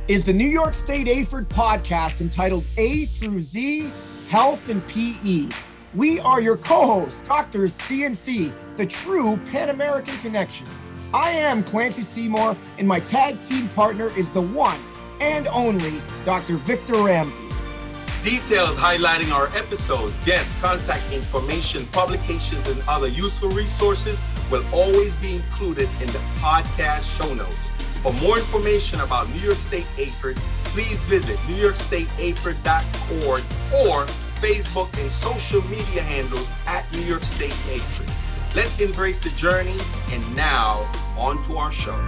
is the New York State AFERD podcast entitled A through Z, Health and PE. We are your co-hosts, Drs. C and C, the true Pan-American connection. I am Clancy Seymour, and my tag team partner is the one and only Dr. Victor Ramsey. Details highlighting our episodes, guests, contact information, publications, and other useful resources will always be included in the podcast show notes. For more information about New York State AFERD, please visit newyorkstateaferd.org or Facebook and social media handles at New York State AFERD. Let's embrace the journey, and now on to our show.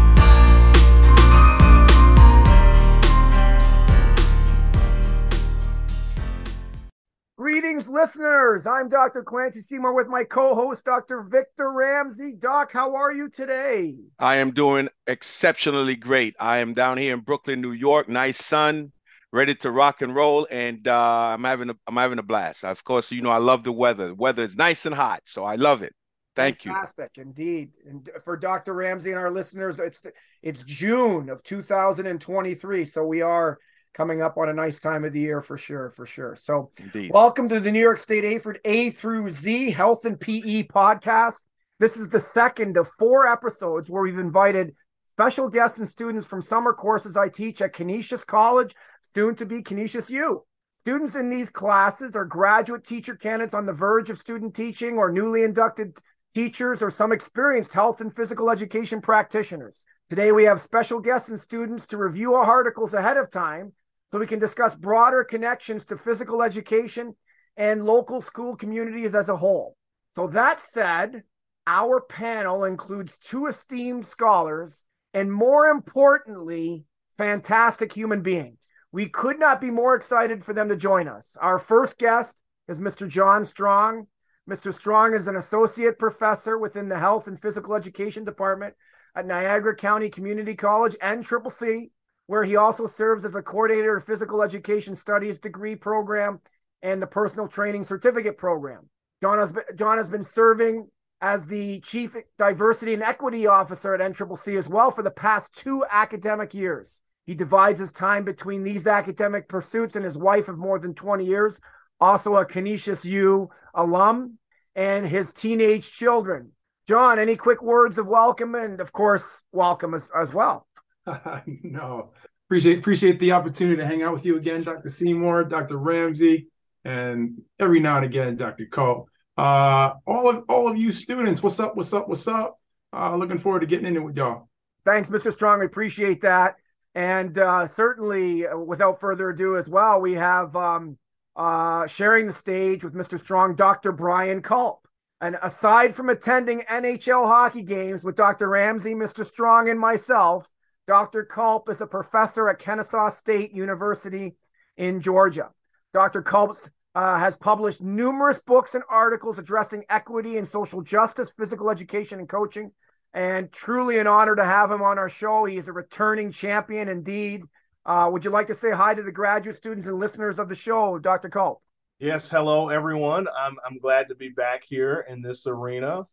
Greetings, listeners. I'm Dr. Clancy Seymour with my co-host, Dr. Victor Ramsey. Doc, how are you today? I am doing exceptionally great. I am down here in Brooklyn, New York. Nice sun, ready to rock and roll, and I'm having a blast. Of course, you know I love the weather. The weather is nice and hot, so I love it. Thank you. Fantastic, indeed. And for Dr. Ramsey and our listeners, it's June of 2023, so we are coming up on a nice time of the year for sure. So indeed. Welcome to the New York State AFERD A through Z Health and PE podcast. This is the second of 4 episodes where we've invited special guests and students from summer courses I teach at Canisius College, soon to be Canisius U. Students in these classes are graduate teacher candidates on the verge of student teaching or newly inducted teachers or some experienced health and physical education practitioners. Today we have special guests and students to review our articles ahead of time so we can discuss broader connections to physical education and local school communities as a whole. So that said, our panel includes 2 esteemed scholars and, more importantly, fantastic human beings. We could not be more excited for them to join us. Our first guest is Mr. John Strong. Mr. Strong is an associate professor within the Health and Physical Education Department at Niagara County Community College and CCC, where he also serves as a coordinator of Physical Education Studies degree program and the Personal Training Certificate program. John has been serving as the Chief Diversity and Equity Officer at NCCC as well for the past 2 academic years. He divides his time between these academic pursuits and his wife of more than 20 years, also a Canisius U alum, and his teenage children. John, any quick words of welcome and, of course, welcome as well? No, appreciate the opportunity to hang out with you again, Dr. Seymour, Dr. Ramsey, and every now and again, Dr. Coe. All of you students, what's up? Looking forward to getting in it with y'all. Thanks, Mr. Strong. We appreciate that. And certainly, without further ado as well, we have sharing the stage with Mr. Strong, Dr. Brian Culp. And aside from attending NHL hockey games with Dr. Ramsey, Mr. Strong, and myself, Dr. Culp is a professor at Kennesaw State University in Georgia. Dr. Culp has published numerous books and articles addressing equity and social justice, physical education, and coaching. And truly an honor to have him on our show. He is a returning champion indeed. Would you like to say hi to the graduate students and listeners of the show, Dr. Culp? Yes, hello everyone. I'm glad to be back here in this arena.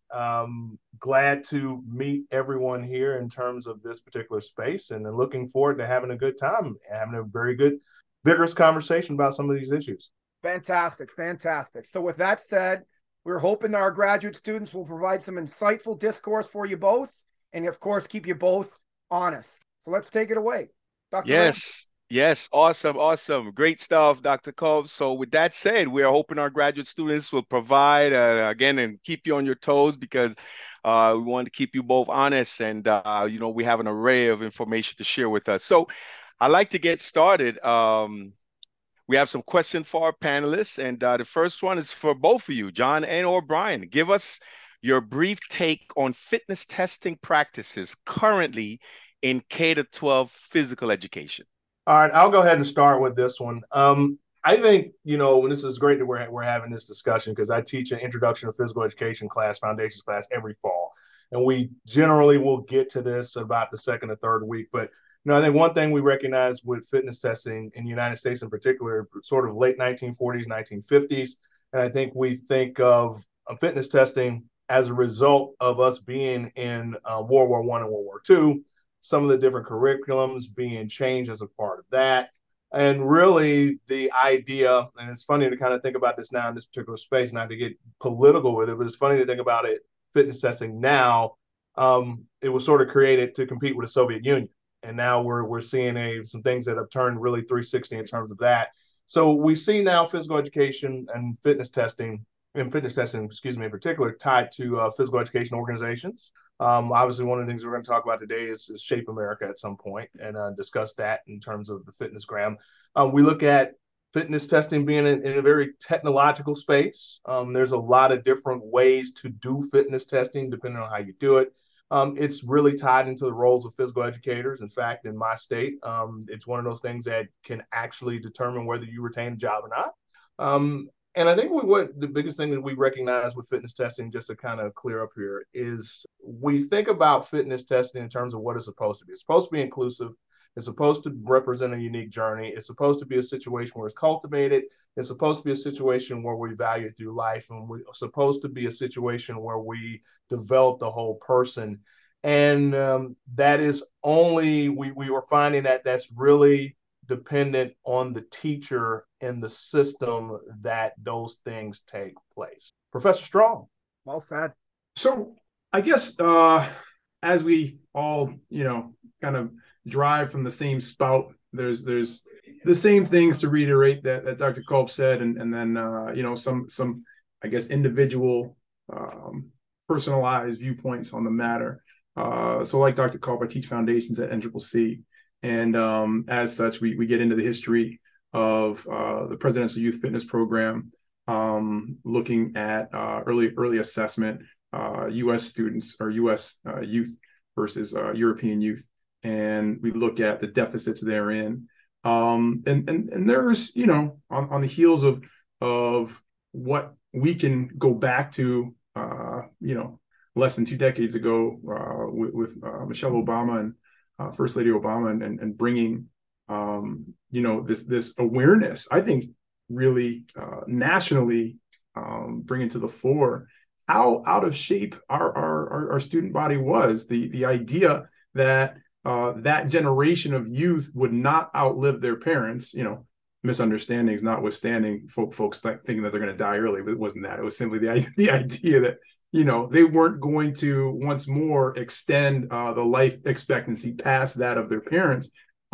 Glad to meet everyone here in terms of this particular space, and looking forward to having a good time, having a very good, vigorous conversation about some of these issues. Fantastic. So with that said, we're hoping our graduate students will provide some insightful discourse for you both, and of course, keep you both honest. So let's take it away. Dr. Yes, awesome. Great stuff, Dr. Culp. So with that said, we are hoping our graduate students will provide, again, and keep you on your toes, because we want to keep you both honest, and, we have an array of information to share with us. So I'd like to get started. We have some questions for our panelists, and the first one is for both of you, John and or Brian. Give us your brief take on fitness testing practices currently in K-12 physical education. All right, I'll go ahead and start with this one. I think, and this is great that we're having this discussion, because I teach an introduction to physical education class, foundations class every fall. And we generally will get to this about the second or third week. But, I think one thing we recognize with fitness testing in the United States in particular, sort of late 1940s, 1950s, and I think we think of fitness testing as a result of us being in World War I and World War II, some of the different curriculums being changed as a part of that. And really the idea, and it's funny to kind of think about this now in this particular space, not to get political with it, but it's funny to think about it, fitness testing now. It was sort of created to compete with the Soviet Union. And now we're seeing some things that have turned really 360 in terms of that. So we see now physical education and fitness testing, in particular, tied to physical education organizations. Obviously, one of the things we're going to talk about today is Shape America at some point and discuss that in terms of the fitness gram. We look at fitness testing being in a very technological space. There's a lot of different ways to do fitness testing depending on how you do it. It's really tied into the roles of physical educators. In fact, in my state, it's one of those things that can actually determine whether you retain a job or not. And I think what the biggest thing that we recognize with fitness testing, just to kind of clear up here, is we think about fitness testing in terms of what it's supposed to be. It's supposed to be inclusive. It's supposed to represent a unique journey. It's supposed to be a situation where it's cultivated. It's supposed to be a situation where we value it through life. And we're supposed to be a situation where we develop the whole person. And that is only, we were finding that that's really dependent on the teacher and the system that those things take place. Professor Strong. Well said. So I guess as we all, kind of drive from the same spout, there's the same things to reiterate that Dr. Culp said, and then some I guess individual personalized viewpoints on the matter. So like Dr. Culp, I teach foundations at NCCC. And as such, we get into the history of the Presidential Youth Fitness Program, looking at early assessment, U.S. students or U.S. youth versus European youth, and we look at the deficits therein. And there's on the heels of what we can go back to less than 2 decades ago with Michelle Obama and First Lady Obama and bringing, this awareness, I think, really nationally, bringing to the fore how out of shape our student body was. The idea that that generation of youth would not outlive their parents, misunderstandings notwithstanding, folks thinking that they're going to die early, but it wasn't that. It was simply the idea that they weren't going to once more extend the life expectancy past that of their parents.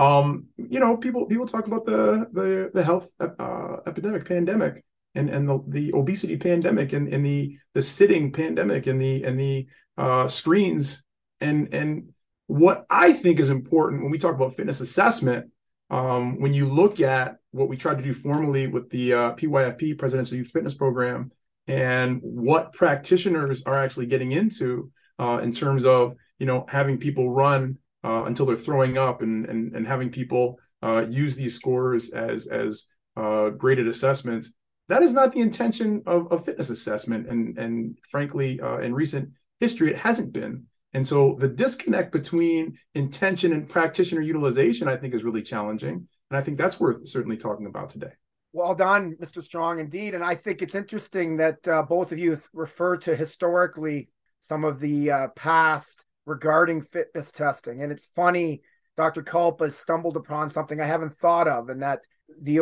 People talk about the health epidemic, pandemic, and the obesity pandemic, and the sitting pandemic, and the screens, and what I think is important when we talk about fitness assessment. When you look at what we tried to do formally with the PYFP, Presidential Youth Fitness Program, and what practitioners are actually getting into in terms of having people run until they're throwing up, and having people use these scores as graded assessments. That is not the intention of fitness assessment, and frankly, in recent history, it hasn't been. And so the disconnect between intention and practitioner utilization, I think, is really challenging. And I think that's worth certainly talking about today. Well done, Mr. Strong, indeed. And I think it's interesting that both of you refer to historically some of the past regarding fitness testing. And it's funny, Dr. Culp has stumbled upon something I haven't thought of, and that the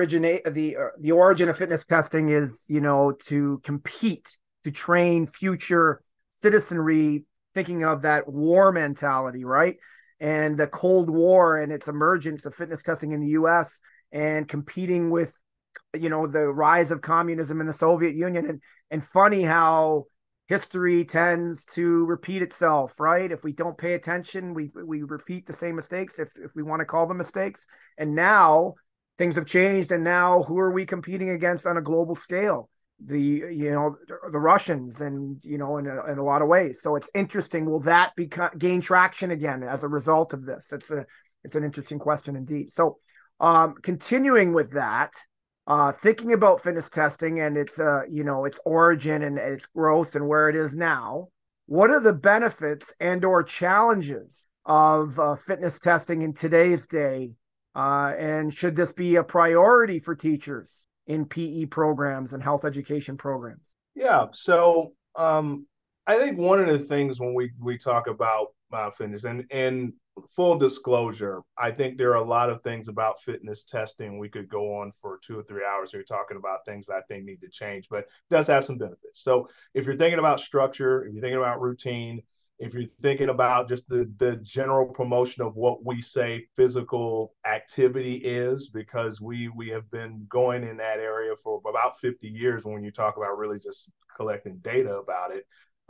origin of fitness testing is, to compete, to train future citizenry, thinking of that war mentality, right? And the Cold War and its emergence of fitness testing in the U.S. and competing with, the rise of communism in the Soviet Union. And funny how history tends to repeat itself, right? If we don't pay attention, we repeat the same mistakes, if we want to call them mistakes. And now things have changed. And now who are we competing against on a global scale? The Russians, and in a lot of ways. So it's interesting. Will that gain traction again as a result of this? It's an interesting question indeed. So continuing with that, thinking about fitness testing and its its origin and its growth and where it is now, what are the benefits and or challenges of fitness testing in today's day, and should this be a priority for teachers in PE programs and health education programs? Yeah. So I think one of the things when we talk about fitness, and full disclosure, I think there are a lot of things about fitness testing. We could go on for 2 or 3 hours here talking about things that I think need to change, but it does have some benefits. So if you're thinking about structure, if you're thinking about routine, if you're thinking about just the general promotion of what we say physical activity is, because we have been going in that area for about 50 years when you talk about really just collecting data about it.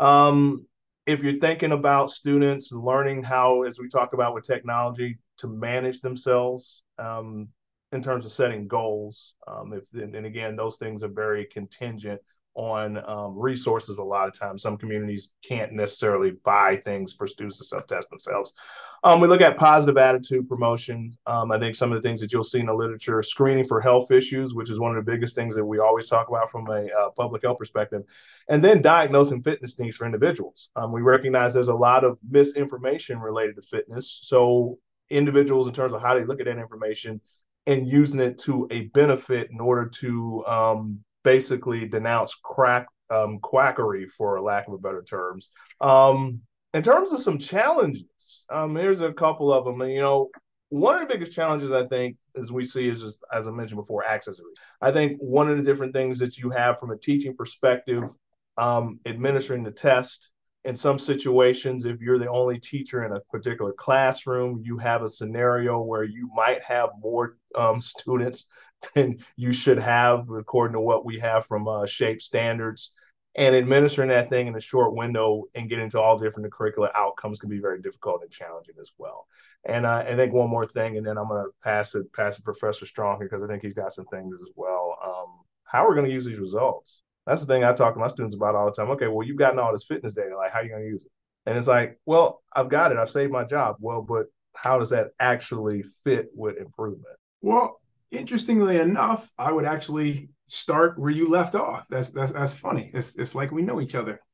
If you're thinking about students learning how, as we talk about with technology, to manage themselves in terms of setting goals, and again, those things are very contingent on resources a lot of times. Some communities can't necessarily buy things for students to self-test themselves. We look at positive attitude promotion. I think some of the things that you'll see in the literature, screening for health issues, which is one of the biggest things that we always talk about from a public health perspective, and then diagnosing fitness needs for individuals. We recognize there's a lot of misinformation related to fitness. So individuals, in terms of how they look at that information and using it to a benefit in order to basically denounce quackery, for lack of a better terms. In terms of some challenges, here's a couple of them. One of the biggest challenges I think, as we see, is just, as I mentioned before, accessibility. I think one of the different things that you have from a teaching perspective, administering the test. In some situations, if you're the only teacher in a particular classroom, you have a scenario where you might have more students than you should have, according to what we have from SHAPE standards. And administering that thing in a short window and getting to all different curricular outcomes can be very difficult and challenging as well. And I think one more thing, and then I'm going to pass it to Professor Strong here, because I think he's got some things as well. How we're going to use these results. That's the thing I talk to my students about all the time. Okay, well, you've gotten all this fitness data. Like, how are you going to use it? And it's like, well, I've got it. I've saved my job. Well, but how does that actually fit with improvement? Well, interestingly enough, I would actually start where you left off. That's funny. It's like we know each other.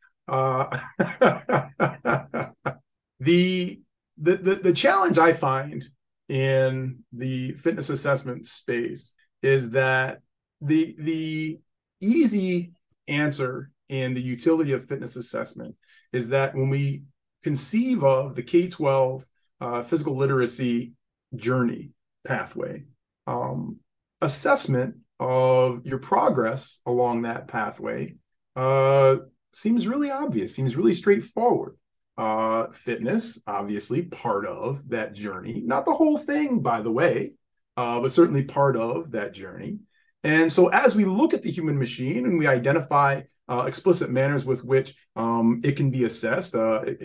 The challenge I find in the fitness assessment space is that the easy answer in the utility of fitness assessment is that when we conceive of the K-12 physical literacy journey pathway, assessment of your progress along that pathway seems really obvious, seems really straightforward. Fitness, obviously, part of that journey. Not the whole thing, by the way, but certainly part of that journey. And so as we look at the human machine and we identify explicit manners with which it can be assessed,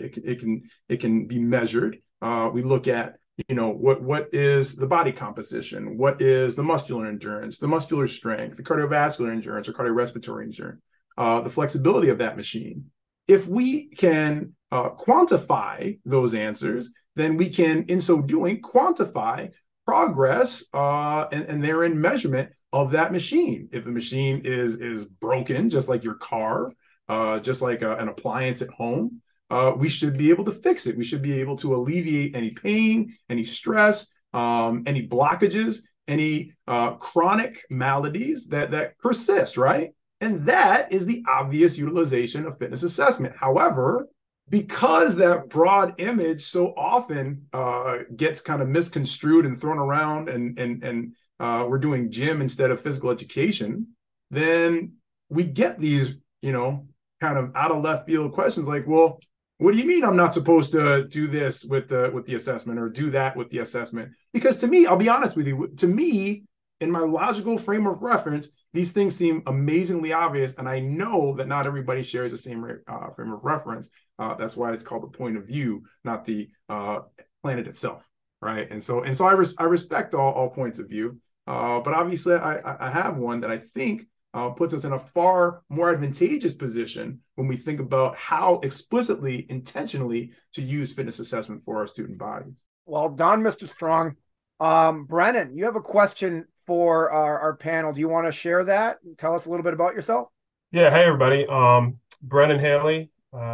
it can be measured. We look at, what is the body composition? What is the muscular endurance, the muscular strength, the cardiovascular endurance or cardiorespiratory endurance, the flexibility of that machine. If we can quantify those answers, then we can, in so doing, quantify progress and therein measurement of that machine. If the machine is broken, just like your car, just like an appliance at home, we should be able to fix it. We should be able to alleviate any pain, any stress, any blockages, any chronic maladies that persist, right? And that is the obvious utilization of fitness assessment. However, because that broad image so often gets kind of misconstrued and thrown around and we're doing gym instead of physical education, then we get these, kind of out of left field questions like, well, what do you mean I'm not supposed to do this with the assessment or do that with the assessment? Because to me, I'll be honest with you, to me, in my logical frame of reference, these things seem amazingly obvious, and I know that not everybody shares the same frame of reference. That's why it's called the point of view, not the planet itself, right? And so I respect all points of view, but obviously I have one that I think puts us in a far more advantageous position when we think about how explicitly, intentionally to use fitness assessment for our student bodies. Well done, Mr. Strong. Brennan, you have a question for our panel. Do you want to share that? Tell us a little bit about yourself. Yeah. Hey, everybody. Brennan Haley.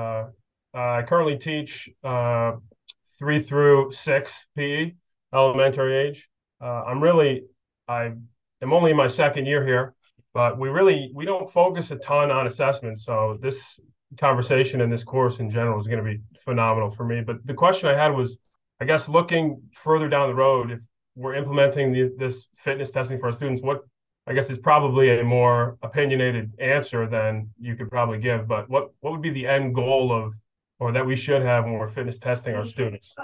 I currently teach 3 through 6 PE, elementary age. I am only in my second year here, but we don't focus a ton on assessment. So this conversation and this course in general is going to be phenomenal for me. But the question I had was, I guess looking further down the road, if we're implementing this fitness testing for our students, what I guess is probably a more opinionated answer than you could probably give, but what would be the end goal of, or that we should have when we're fitness testing our students?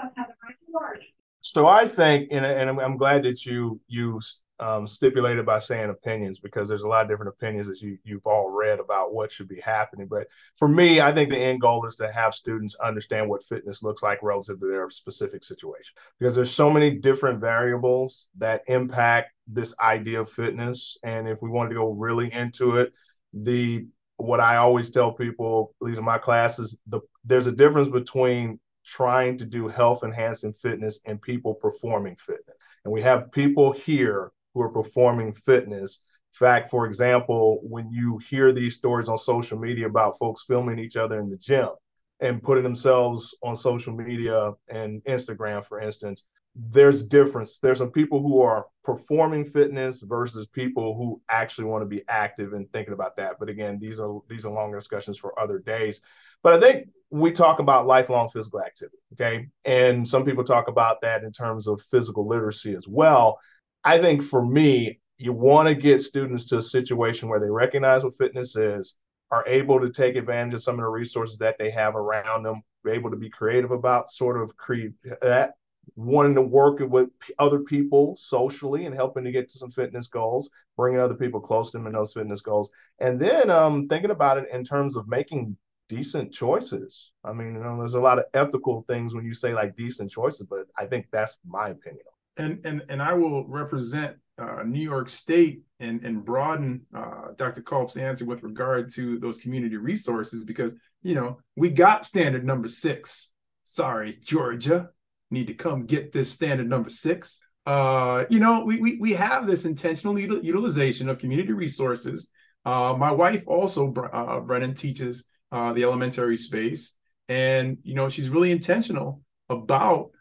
So I think, and I'm glad that you stipulated by saying opinions, because there's a lot of different opinions that you've all read about what should be happening. But for me, I think the end goal is to have students understand what fitness looks like relative to their specific situation, because there's so many different variables that impact this idea of fitness. And if we wanted to go really into it, what I always tell people, at least in my classes, there's a difference between trying to do health enhancing fitness and people performing fitness. And we have people here who are performing fitness. In fact, for example, when you hear these stories on social media about folks filming each other in the gym and putting themselves on social media and Instagram, for instance, there's difference. There's some people who are performing fitness versus people who actually want to be active and thinking about that. But again, these are longer discussions for other days. But I think we talk about lifelong physical activity, okay? And some people talk about that in terms of physical literacy as well. I think for me, you want to get students to a situation where they recognize what fitness is, are able to take advantage of some of the resources that they have around them, be able to be creative about sort of create that, wanting to work with other people socially and helping to get to some fitness goals, bringing other people close to them in those fitness goals. And then thinking about it in terms of making decent choices. I mean, there's a lot of ethical things when you say like decent choices, but I think that's my opinion. And I will represent New York State and broaden Dr. Culp's answer with regard to those community resources, because, we got standard number 6. Sorry, Georgia, need to come get this standard number 6. We have this intentional utilization of community resources. My wife also, Brennan, teaches the elementary space. And, she's really intentional about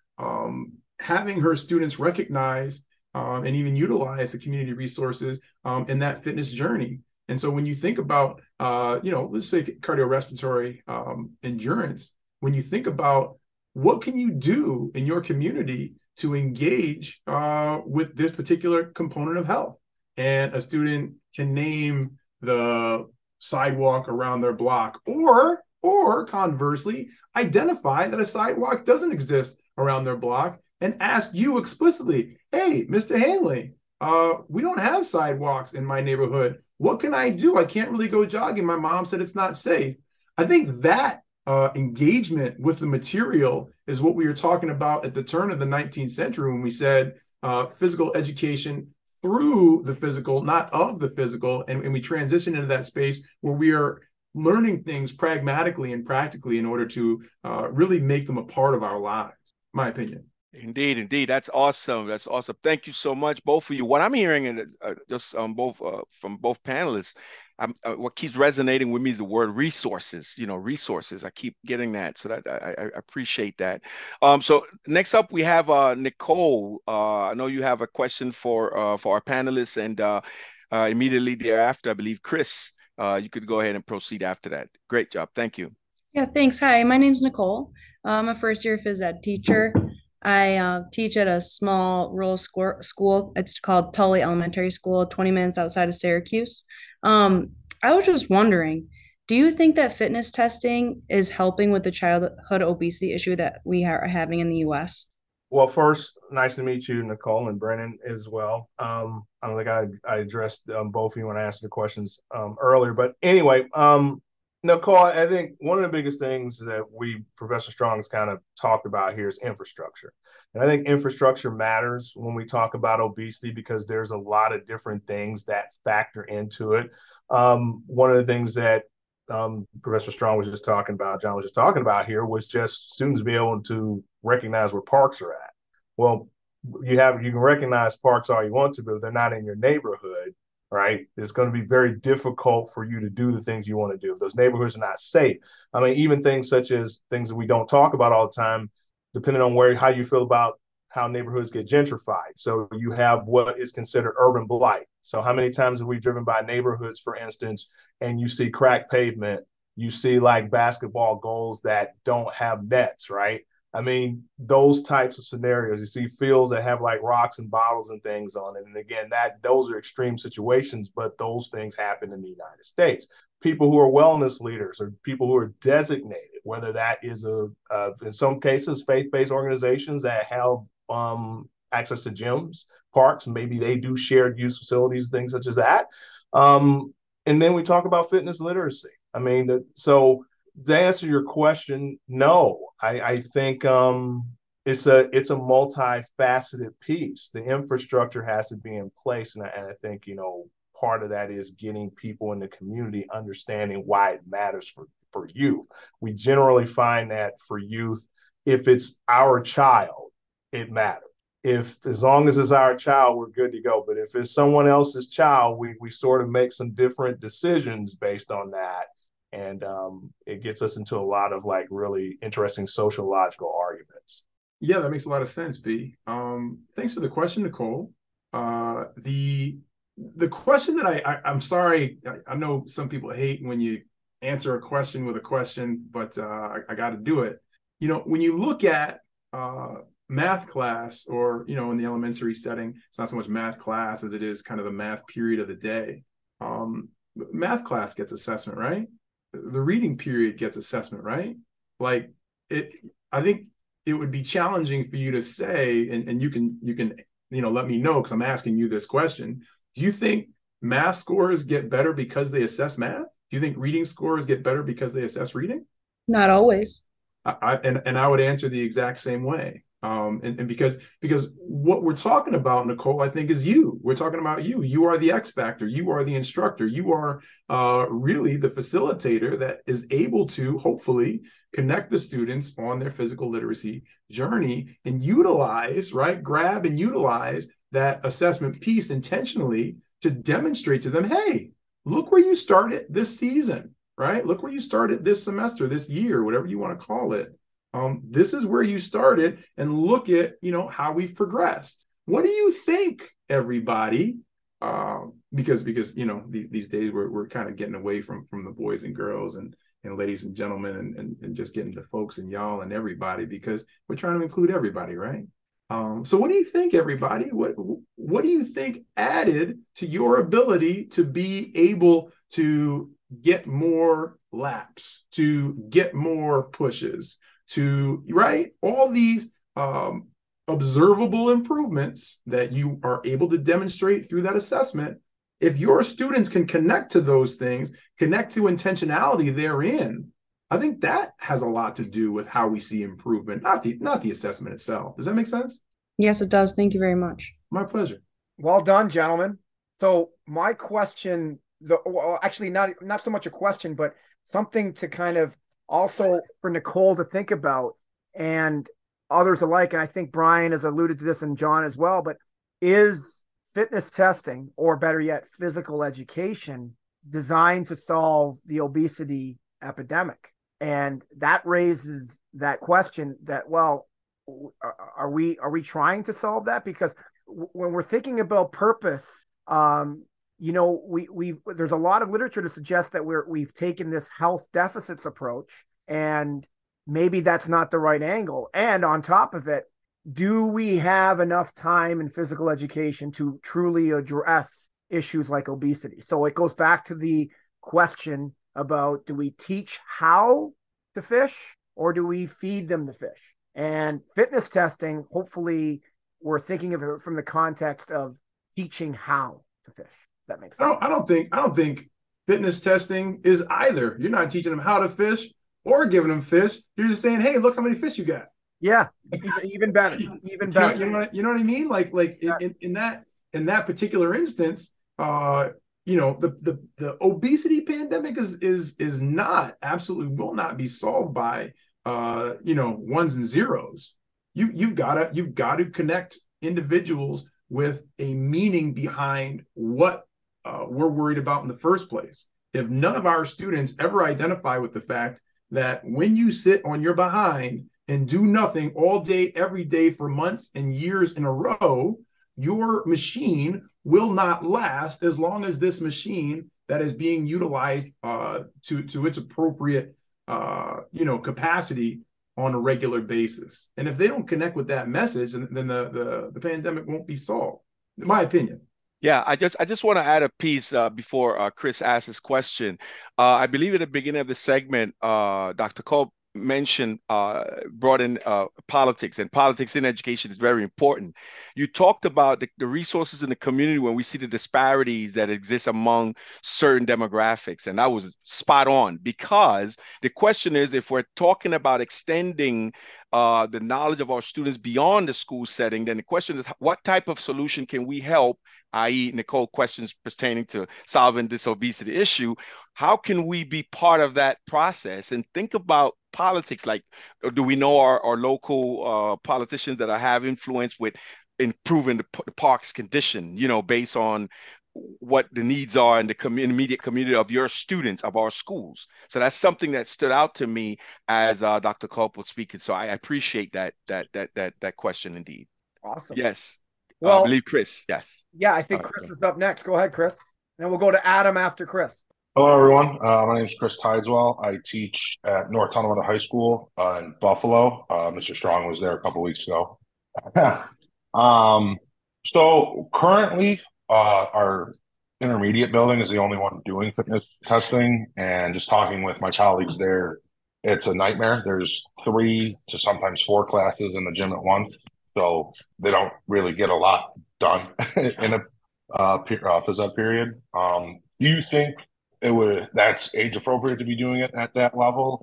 having her students recognize and even utilize the community resources in that fitness journey. And so when you think about, let's say cardiorespiratory endurance, when you think about what can you do in your community to engage with this particular component of health, and a student can name the sidewalk around their block, or conversely, identify that a sidewalk doesn't exist around their block and ask you explicitly, hey, Mr. Hanley, we don't have sidewalks in my neighborhood. What can I do? I can't really go jogging. My mom said it's not safe. I think that engagement with the material is what we were talking about at the turn of the 19th century when we said physical education through the physical, not of the physical. And we transition into that space where we are learning things pragmatically and practically in order to really make them a part of our lives, my opinion. Indeed. That's awesome. Thank you so much, both of you. What I'm hearing is just both from both panelists, what keeps resonating with me is the word resources. Resources. I keep getting that, so that I appreciate that. So next up we have Nicole. I know you have a question for our panelists, and immediately thereafter, I believe Chris, you could go ahead and proceed after that. Great job. Thank you. Yeah, thanks. Hi, my name's Nicole. I'm a first-year phys ed teacher. I teach at a small rural school. It's called Tully Elementary School, 20 minutes outside of Syracuse. I was just wondering, do you think that fitness testing is helping with the childhood obesity issue that we are having in the U.S.? Well, first, nice to meet you, Nicole, and Brennan as well. I don't think I addressed both of you when I asked the questions earlier. But anyway, Nicole, I think one of the biggest things that Professor Strong has kind of talked about here is infrastructure. And I think infrastructure matters when we talk about obesity, because there's a lot of different things that factor into it. One of the things that Professor Strong was just talking about, John was just talking about here, was just students be able to recognize where parks are at. Well, you can recognize parks all you want to, but if they're not in your neighborhood, right, it's going to be very difficult for you to do the things you want to do if those neighborhoods are not safe. I mean, even things such as things that we don't talk about all the time, depending on how you feel about how neighborhoods get gentrified. So you have what is considered urban blight. So how many times have we driven by neighborhoods, for instance, and you see cracked pavement, you see like basketball goals that don't have nets, right? I mean, those types of scenarios. You see fields that have like rocks and bottles and things on it. And again, those are extreme situations, but those things happen in the United States. People who are wellness leaders or people who are designated, whether that is in some cases, faith-based organizations that have access to gyms, parks, maybe they do shared use facilities, things such as that. And then we talk about fitness literacy. I mean, so to answer your question, no, I think it's a multifaceted piece. The infrastructure has to be in place, and I think part of that is getting people in the community understanding why it matters for youth. We generally find that for youth, if it's our child, it matters. If as long as it's our child, we're good to go. But if it's someone else's child, we sort of make some different decisions based on that. And it gets us into a lot of like really interesting sociological arguments. Yeah, that makes a lot of sense, B. Thanks for the question, Nicole. The question that I'm sorry, I know some people hate when you answer a question with a question, but I got to do it. When you look at math class, or in the elementary setting, it's not so much math class as it is kind of the math period of the day. Math class gets assessment, right? The reading period gets assessment, right? Like I think it would be challenging for you to say, and you can let me know, because I'm asking you this question. Do you think math scores get better because they assess math? Do you think reading scores get better because they assess reading? Not always. I would answer the exact same way. And because what we're talking about, Nicole, I think is you. We're talking about you. You are the X factor. You are the instructor. You are really the facilitator that is able to hopefully connect the students on their physical literacy journey and grab and utilize that assessment piece intentionally to demonstrate to them, hey, look where you started this season, right? Look where you started this semester, this year, whatever you want to call it. This is where you started, and look at, how we've progressed. What do you think, everybody? Because these days we're kind of getting away from the boys and girls and ladies and gentlemen and just getting to folks and y'all and everybody, because we're trying to include everybody, right? So what do you think, everybody? What do you think added to your ability to be able to get more laps, to get more pushes, all these observable improvements that you are able to demonstrate through that assessment? If your students can connect to those things, connect to intentionality therein, I think that has a lot to do with how we see improvement, not the assessment itself. Does that make sense? Yes, it does. Thank you very much. My pleasure. Well done, gentlemen. So my question, actually not so much a question, but something to kind of also for Nicole to think about, and others alike, and I think Brian has alluded to this and John as well, but is fitness testing, or better yet, physical education, designed to solve the obesity epidemic? And that raises that question that, well, are we trying to solve that? Because when we're thinking about purpose, there's a lot of literature to suggest that we've taken this health deficits approach, and maybe that's not the right angle. And on top of it, do we have enough time in physical education to truly address issues like obesity? So it goes back to the question about, do we teach how to fish, or do we feed them the fish? And fitness testing, hopefully we're thinking of it from the context of teaching how to fish. Does that make sense? I don't think fitness testing is either. You're not teaching them how to fish or giving them fish. You're just saying, hey, look how many fish you got. Yeah, even better. Even better. You know what I mean? Like yeah. in that particular instance, the obesity pandemic is not, absolutely will not be solved by ones and zeros. You've got to connect individuals with a meaning behind what we're worried about in the first place. If none of our students ever identify with the fact that when you sit on your behind and do nothing all day, every day for months and years in a row, your machine will not last as long as this machine that is being utilized to its appropriate capacity on a regular basis. And if they don't connect with that message, then the pandemic won't be solved, in my opinion. Yeah, I just want to add a piece before Chris asks his question. I believe at the beginning of the segment, Dr. Cole brought in politics, and politics in education is very important. You talked about the resources in the community when we see the disparities that exist among certain demographics, and that was spot on, because the question is, if we're talking about extending the knowledge of our students beyond the school setting, then the question is, what type of solution can we help, i.e. Nicole, questions pertaining to solving this obesity issue? How can we be part of that process and think about politics? Like, do we know our local politicians that have influence with improving the park's condition, based on what the needs are in the immediate community of your students, of our schools? So that's something that stood out to me as Dr. Culp was speaking. So I appreciate that question indeed. Awesome. Yes. Well, I believe Chris. Yes. Yeah, I think Chris is up next. Go ahead, Chris. And we'll go to Adam after Chris. Hello, everyone. My name is Chris Tideswell. I teach at North Tonawanda High School in Buffalo. Mr. Strong was there a couple weeks ago. So currently, our intermediate building is the only one doing fitness testing. And just talking with my colleagues there, it's a nightmare. There's 3 to sometimes 4 classes in the gym at once. So they don't really get a lot done in a phys ed period. Do you think that's age appropriate to be doing it at that level?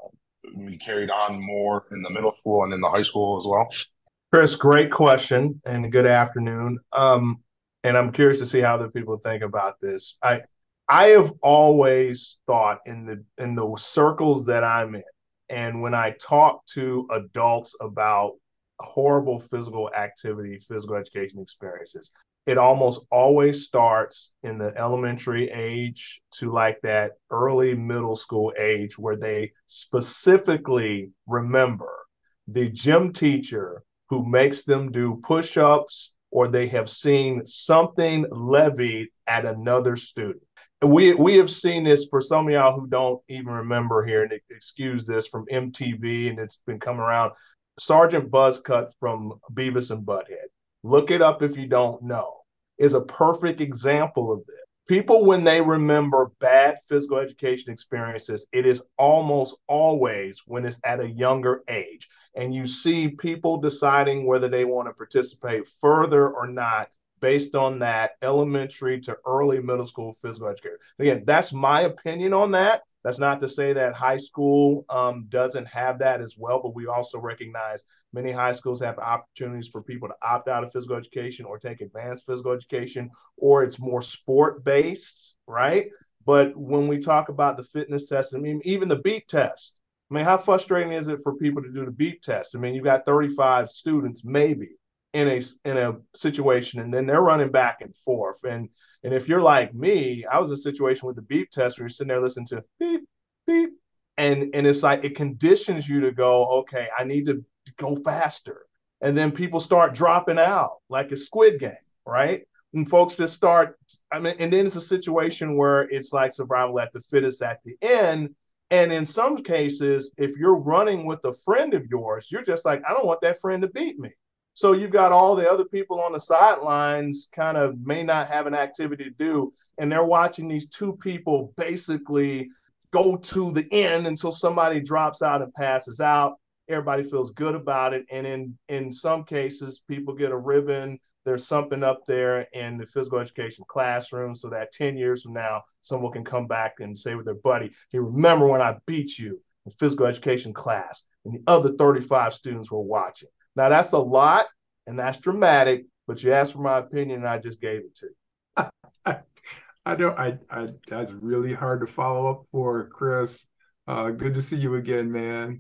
We carried on more in the middle school and in the high school as well? Chris, great question and good afternoon. And I'm curious to see how other people think about this. I have always thought in the circles that I'm in, and when I talk to adults about horrible physical activity, physical education experiences, it almost always starts in the elementary age to like that early middle school age, where they specifically remember the gym teacher who makes them do push-ups, or they have seen something levied at another student. And we have seen this, for some of y'all who don't even remember here, and excuse this, from MTV, and it's been coming around. Sergeant Buzzcut from Beavis and Butthead. Look it up if you don't know. Is a perfect example of this. People, when they remember bad physical education experiences, it is almost always when it's at a younger age. And you see people deciding whether they want to participate further or not based on that elementary to early middle school physical education. Again, that's my opinion on that. That's not to say that high school doesn't have that as well, but we also recognize many high schools have opportunities for people to opt out of physical education or take advanced physical education, or it's more sport-based, right? But when we talk about the fitness test, I mean, even the beep test, I mean, how frustrating is it for people to do the beep test? I mean, you've got 35 students maybe in a situation, and then they're running back and forth. And if you're like me, I was in a situation with the beep test where you're sitting there listening to beep, beep. And it's like, it conditions you to go, okay, I need to go faster. And then people start dropping out like a Squid Game, right? And folks just start, and then it's a situation where it's like survival at the fittest at the end. And in some cases, if you're running with a friend of yours, you're just like, I don't want that friend to beat me. So you've got all the other people on the sidelines kind of may not have an activity to do, and they're watching these 2 people basically go to the end until somebody drops out and passes out. Everybody feels good about it. And in some cases, people get a ribbon. There's something up there in the physical education classroom so that 10 years from now, someone can come back and say with their buddy, hey, remember when I beat you in physical education class, and the other 35 students were watching. Now, that's a lot, and that's dramatic, but you asked for my opinion, and I just gave it to you. I know that's really hard to follow up for, Chris. Good to see you again, man.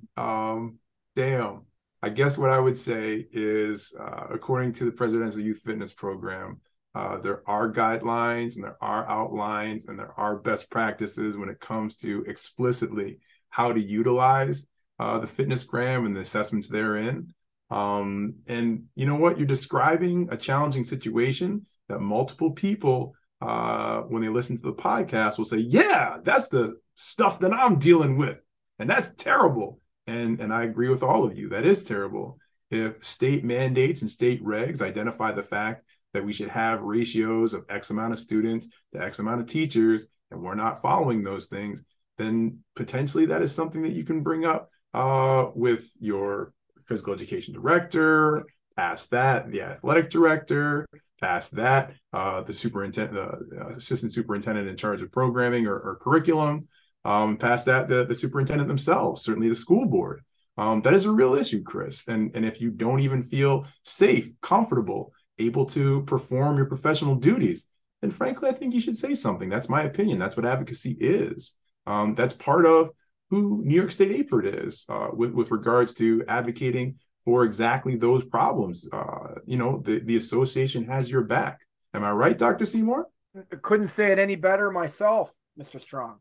Damn. I guess what I would say is, according to the Presidential Youth Fitness Program, there are guidelines and there are outlines and there are best practices when it comes to explicitly how to utilize the fitnessgram and the assessments therein. And you know what? You're describing a challenging situation that multiple people, when they listen to the podcast, will say, yeah, that's the stuff that I'm dealing with. And that's terrible. And I agree with all of you. That is terrible. If state mandates and state regs identify the fact that we should have ratios of X amount of students to X amount of teachers, and we're not following those things, then potentially that is something that you can bring up with your physical education director, past that, the athletic director, past that, the superintendent, the assistant superintendent in charge of programming or curriculum, past that, the superintendent themselves, certainly the school board. That is a real issue, Chris. And if you don't even feel safe, comfortable, able to perform your professional duties, then frankly, I think you should say something. That's my opinion. That's what advocacy is. That's part of who New York State APERD is with regards to advocating for exactly those problems. The association has your back. Am I right, Dr. Seymour? Couldn't say it any better myself, Mr. Strong.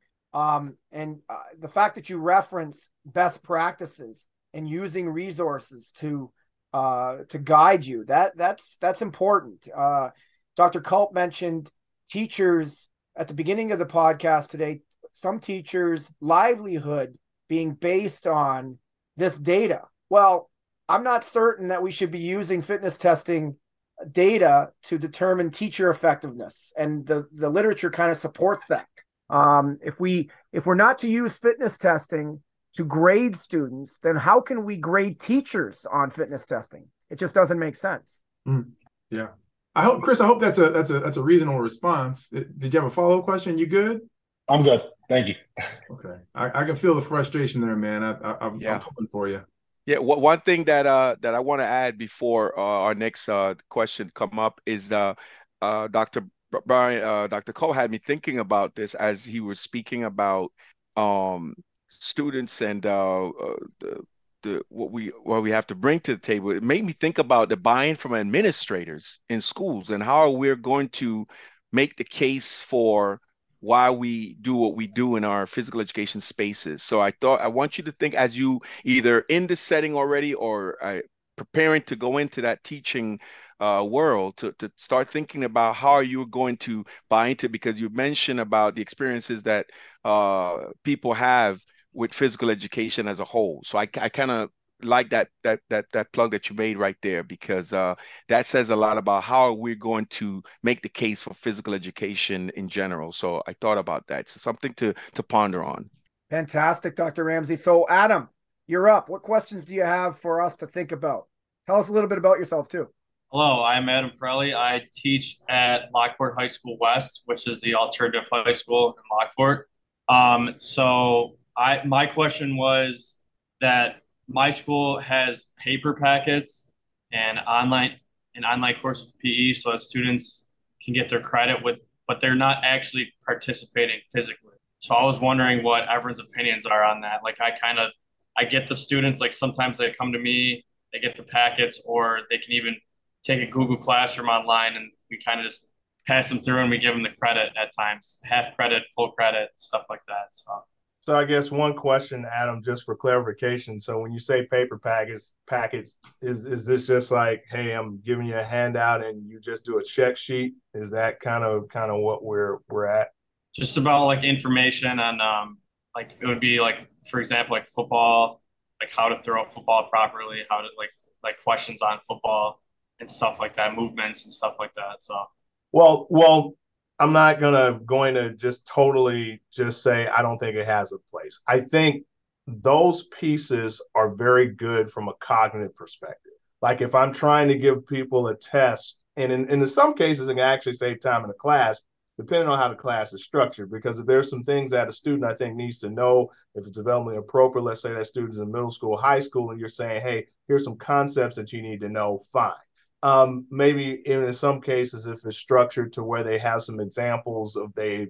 The fact that you reference best practices and using resources to guide you, that's important. Dr. Culp mentioned teachers at the beginning of the podcast today, some teachers' livelihood being based on this data. Well, I'm not certain that we should be using fitness testing data to determine teacher effectiveness, and the literature kind of supports that. If we're not to use fitness testing to grade students, then how can we grade teachers on fitness testing? It just doesn't make sense. Yeah. Chris, I hope that's a reasonable response. Did you have a follow-up question? You good? I'm good. Thank you. Okay. I can feel the frustration there, man. I'm hoping for you. Yeah, one thing that I want to add before our next question come up is Dr. Brian, Dr. Cole had me thinking about this as he was speaking about students and what we have to bring to the table. It made me think about the buy-in from administrators in schools and how we're going to make the case for why we do what we do in our physical education spaces. So I want you to think, as you either in this setting already or preparing to go into that teaching world, to start thinking about how you're going to buy into, because you mentioned about the experiences that people have with physical education as a whole. So I kind of like that plug that you made right there, because that says a lot about how we're going to make the case for physical education in general. So I thought about that. So something to ponder on. Fantastic, Dr. Ramsey. So Adam, you're up. What questions do you have for us to think about? Tell us a little bit about yourself too. Hello, I'm Adam Prelli. I teach at Lockport High School West, which is the alternative high school in Lockport. My question was that my school has paper packets and online courses of PE, so that students can get their credit but they're not actually participating physically. So I was wondering what everyone's opinions are on that. Like I get the students, like sometimes they come to me, they get the packets, or they can even take a Google Classroom online, and we kind of just pass them through and we give them the credit at times, half credit, full credit, stuff like that. So I guess one question, Adam, just for clarification. So when you say paper packets, is this just like, hey, I'm giving you a handout and you just do a check sheet? Is that kind of what we're at? Just about like information on like it would be like, for example, like football, like how to throw a football properly, how to like questions on football and stuff like that, movements and stuff like that. So well, I'm not going to just totally just say I don't think it has a place. I think those pieces are very good from a cognitive perspective. Like if I'm trying to give people a test, and in some cases it can actually save time in the class, depending on how the class is structured. Because if there's some things that a student I think needs to know, if it's developmentally appropriate, let's say that student's in middle school, high school, and you're saying, hey, here's some concepts that you need to know, fine. Maybe even in some cases, if it's structured to where they have some examples of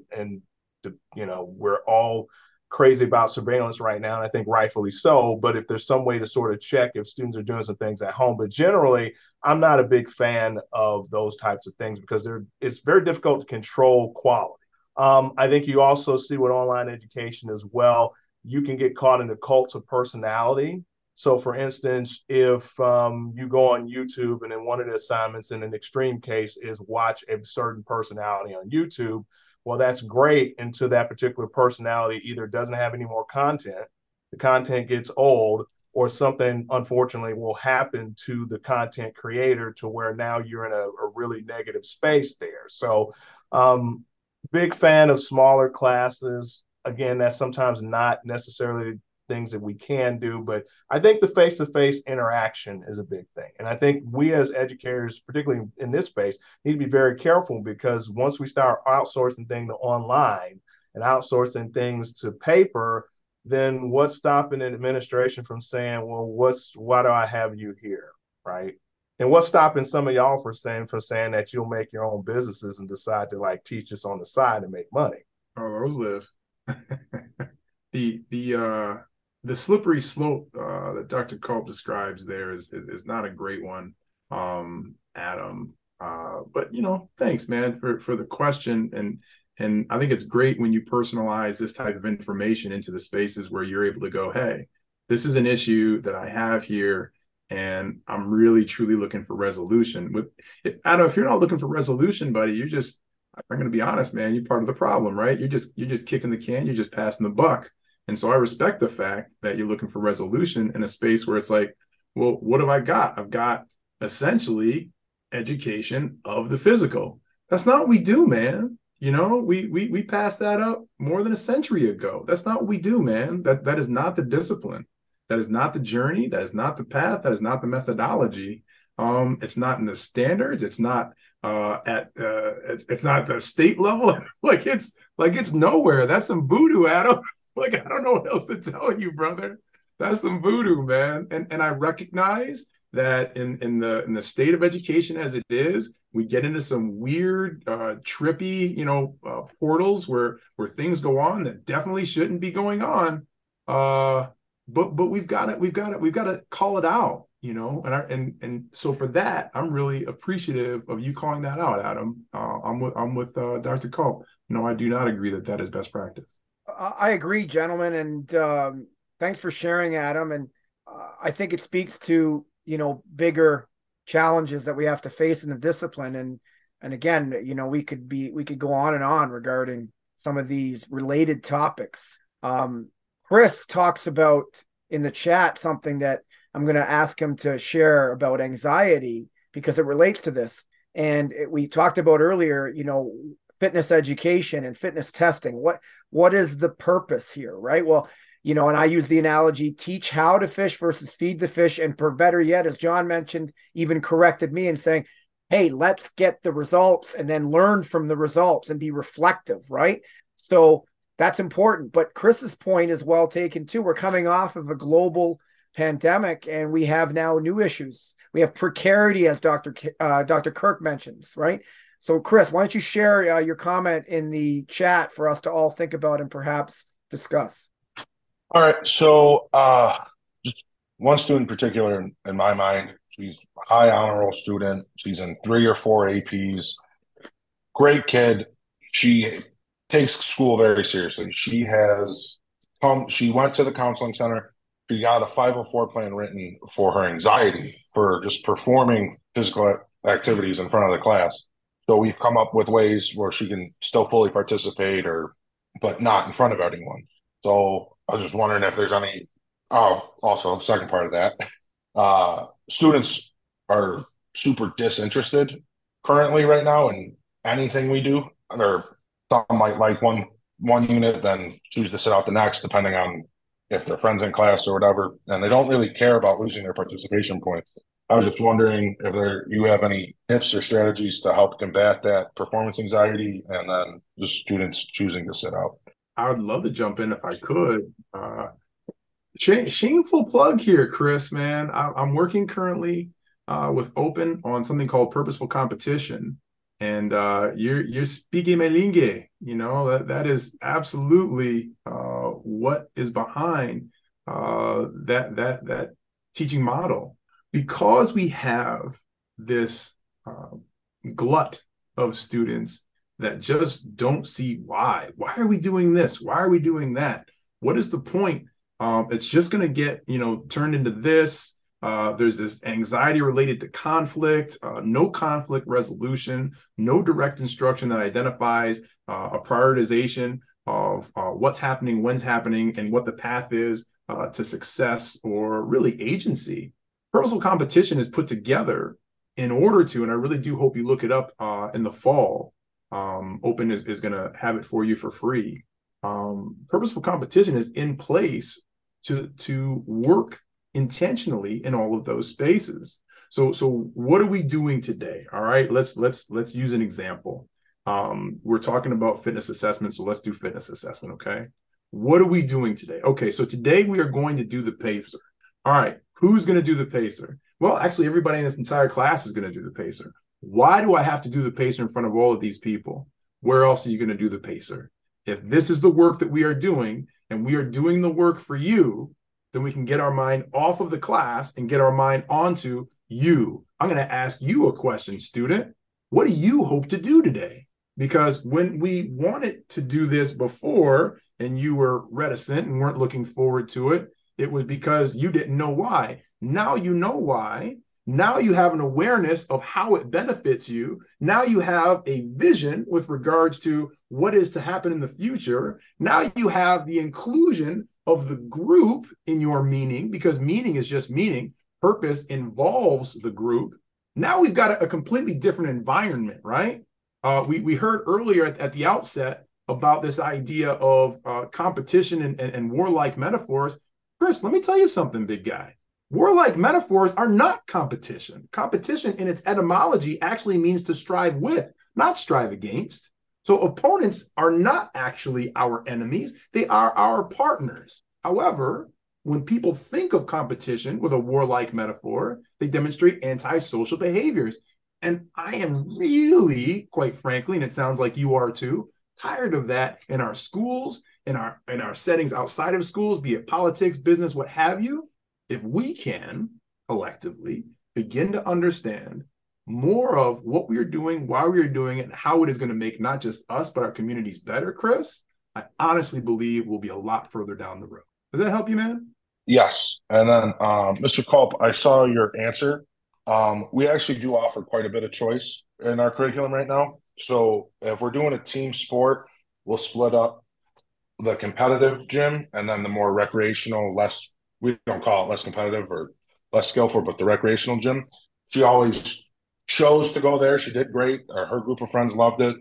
we're all crazy about surveillance right now, and I think rightfully so, but if there's some way to sort of check if students are doing some things at home. But generally, I'm not a big fan of those types of things because it's very difficult to control quality. I think you also see with online education as well, you can get caught in the cults of personality. So for instance, if you go on YouTube and then one of the assignments in an extreme case is watch a certain personality on YouTube, well, that's great until that particular personality either doesn't have any more content, the content gets old, or something unfortunately will happen to the content creator to where now you're in a really negative space there. So big fan of smaller classes. Again, that's sometimes not necessarily things that we can do, but I think the face-to-face interaction is a big thing. And I think we as educators, particularly in this space, need to be very careful, because once we start outsourcing things to online and outsourcing things to paper, then what's stopping the administration from saying, well, why do I have you here, right? And what's stopping some of y'all from saying that you'll make your own businesses and decide to like teach us on the side and make money? Oh, those live. The slippery slope that Dr. Culp describes there is not a great one, Adam. But thanks, man, for the question. And I think it's great when you personalize this type of information into the spaces where you're able to go, hey, this is an issue that I have here, and I'm really truly looking for resolution. Adam, if you're not looking for resolution, buddy, I'm going to be honest, man, you're part of the problem, right? You're just kicking the can, you're just passing the buck. And so I respect the fact that you're looking for resolution in a space where it's like, well, what have I got? I've got essentially education of the physical. That's not what we do, man. We passed that up more than a century ago. That's not what we do, man. That is not the discipline. That is not the journey. That is not the path. That is not the methodology. It's not in the standards. It's not it's not the state level. it's nowhere. That's some voodoo, Adam. I don't know what else to tell you, brother. That's some voodoo, man. And I recognize that in the state of education as it is, we get into some weird, trippy, portals where things go on that definitely shouldn't be going on. But we've got to call it out, and so for that, I'm really appreciative of you calling that out, Adam. I'm with Dr. Culp. No, I do not agree that is best practice. I agree, gentlemen, and thanks for sharing, Adam. And I think it speaks to bigger challenges that we have to face in the discipline. And again, we could go on and on regarding some of these related topics. Chris talks about in the chat something that I'm going to ask him to share about anxiety, because it relates to this. And we talked about earlier, fitness education and fitness testing. What is the purpose here, right? Well, and I use the analogy, teach how to fish versus feed the fish. And for better yet, as John mentioned, even corrected me in saying, hey, let's get the results and then learn from the results and be reflective, right? So that's important. But Chris's point is well taken too. We're coming off of a global pandemic, and we have now new issues. We have precarity, as Dr. Kirk mentions, right? So, Chris, why don't you share your comment in the chat for us to all think about and perhaps discuss? All right. So just one student in particular in my mind, she's a high honor roll student. She's in 3 or 4 APs. Great kid. She takes school very seriously. She went to the counseling center. She got a 504 plan written for her anxiety for just performing physical activities in front of the class. So we've come up with ways where she can still fully participate, but not in front of anyone. So I was just wondering if there's any. Oh, also second part of that, students are super disinterested currently right now in anything we do. Some might like one unit, then choose to sit out the next, depending on if they're friends in class or whatever, and they don't really care about losing their participation points. I was just wondering if you have any tips or strategies to help combat that performance anxiety and then the students choosing to sit out. I would love to jump in if I could. Shameful plug here, Chris, man. I'm working currently with Open on something called Purposeful Competition. And you're speaking melinge, that is absolutely what is behind that teaching model. Because we have this glut of students that just don't see why. Why are we doing this? Why are we doing that? What is the point? It's just going to get, turned into this. There's this anxiety related to conflict, no conflict resolution, no direct instruction that identifies a prioritization of what's happening, when's happening, and what the path is to success or really agency. Purposeful competition is put together in order to, and I really do hope you look it up in the fall. Open is going to have it for you for free. Purposeful competition is in place to work intentionally in all of those spaces. So what are we doing today? All right, let's use an example. We're talking about fitness assessment, so let's do fitness assessment. Okay, what are we doing today? Okay, so today we are going to do the pacer. All right, who's going to do the pacer? Well, actually, everybody in this entire class is going to do the pacer. Why do I have to do the pacer in front of all of these people? Where else are you going to do the pacer? If this is the work that we are doing, and we are doing the work for you, then we can get our mind off of the class and get our mind onto you. I'm going to ask you a question, student. What do you hope to do today? Because when we wanted to do this before and you were reticent and weren't looking forward to it, it was because you didn't know why. Now you know why. Now you have an awareness of how it benefits you. Now you have a vision with regards to what is to happen in the future. Now you have the inclusion of the group in your meaning, because meaning is just meaning. Purpose involves the group. Now we've got a completely different environment, right? We heard earlier at the outset about this idea of competition and warlike metaphors. Chris, let me tell you something, big guy. Warlike metaphors are not competition. Competition in its etymology actually means to strive with, not strive against. So opponents are not actually our enemies. They are our partners. However, when people think of competition with a warlike metaphor, they demonstrate antisocial behaviors. And I am really, quite frankly, and it sounds like you are too, tired of that in our schools, in our settings outside of schools, be it politics, business, what have you. If we can collectively begin to understand more of what we are doing, why we are doing it, and how it is going to make not just us, but our communities better, Chris, I honestly believe we'll be a lot further down the road. Does that help you, man? Yes. And then, Mr. Culp, I saw your answer. We actually do offer quite a bit of choice in our curriculum right now. So if we're doing a team sport, we'll split up the competitive gym and then the more recreational, we don't call it less competitive or less skillful, but the recreational gym. She always chose to go there. She did great. Her group of friends loved it.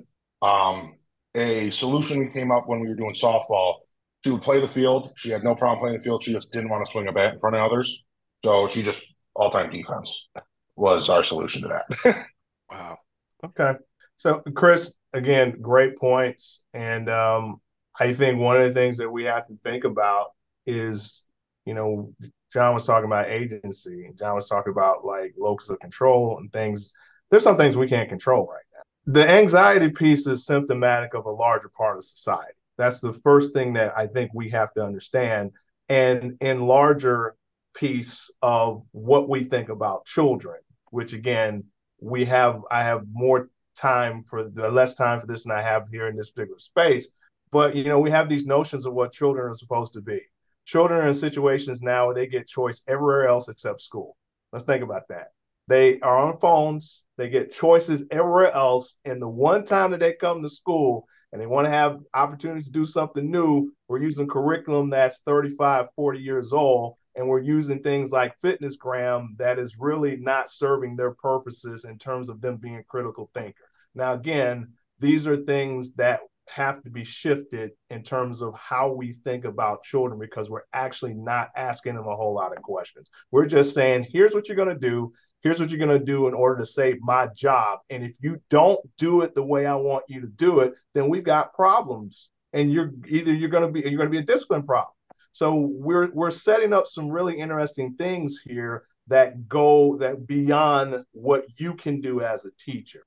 A solution we came up when we were doing softball, she would play the field. She had no problem playing the field. She just didn't want to swing a bat in front of others. So she just all-time defense was our solution to that. Wow. Okay. So, Chris, again, great points. And I think one of the things that we have to think about is, John was talking about agency. John was talking about like locus of control and things. There's some things we can't control right now. The anxiety piece is symptomatic of a larger part of society. That's the first thing that I think we have to understand. And in larger piece of what we think about children, which again, I have more time less time for this than I have here in this particular space. But, we have these notions of what children are supposed to be. Children are in situations now where they get choice everywhere else except school. Let's think about that. They are on phones. They get choices everywhere else. And the one time that they come to school and they want to have opportunities to do something new, we're using curriculum that's 35, 40 years old. And we're using things like FitnessGram that is really not serving their purposes in terms of them being a critical thinker. Now, again, these are things that have to be shifted in terms of how we think about children, because we're actually not asking them a whole lot of questions. We're just saying, here's what you're going to do. Here's what you're going to do in order to save my job. And if you don't do it the way I want you to do it, then we've got problems. And you're going to be a discipline problem. So we're setting up some really interesting things here that go beyond what you can do as a teacher.